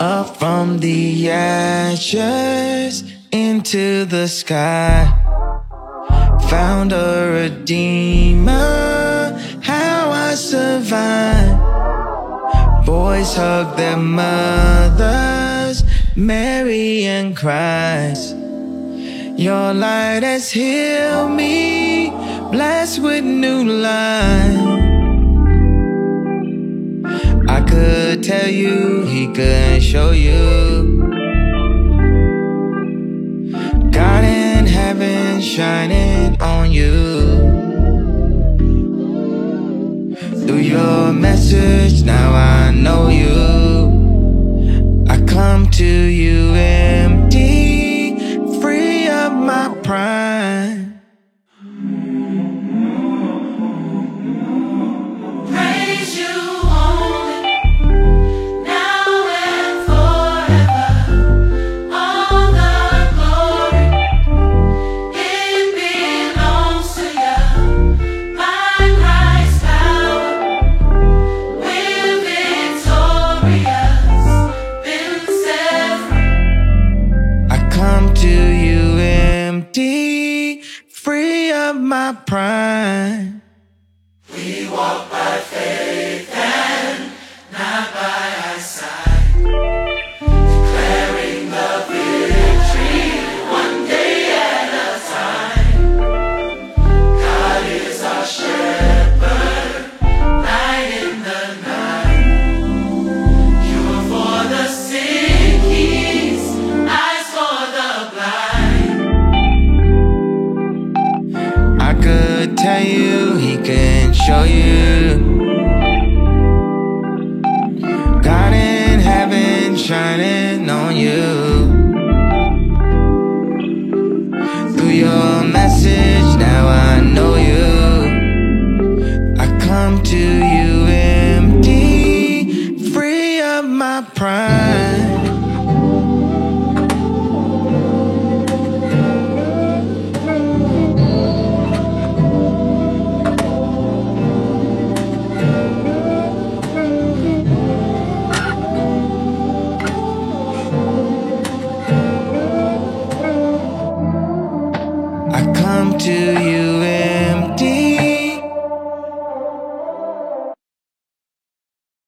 Up from the ashes into the sky, found a redeemer, how I survived. Boys hug their mothers, Mary and Christ. Your light has healed me, blessed with new life. I could tell you, he couldn't show you. God in heaven shining on you. Through your message, now I know you. I come to you empty, free of my pride. Praise you only, now and forever. All the glory, it belongs to you. By Christ's power, we're victorious, been set free. I come to you empty, free of my pride. We walk by faith and not by eyesight, declaring the victory one day at a time. God is our shepherd, light in the night. Cure for the sick, He's eyes for the blind. I could tell you, he can show you. God in heaven shining on you. Through your message, now I know you. I come to you empty, free of my pride.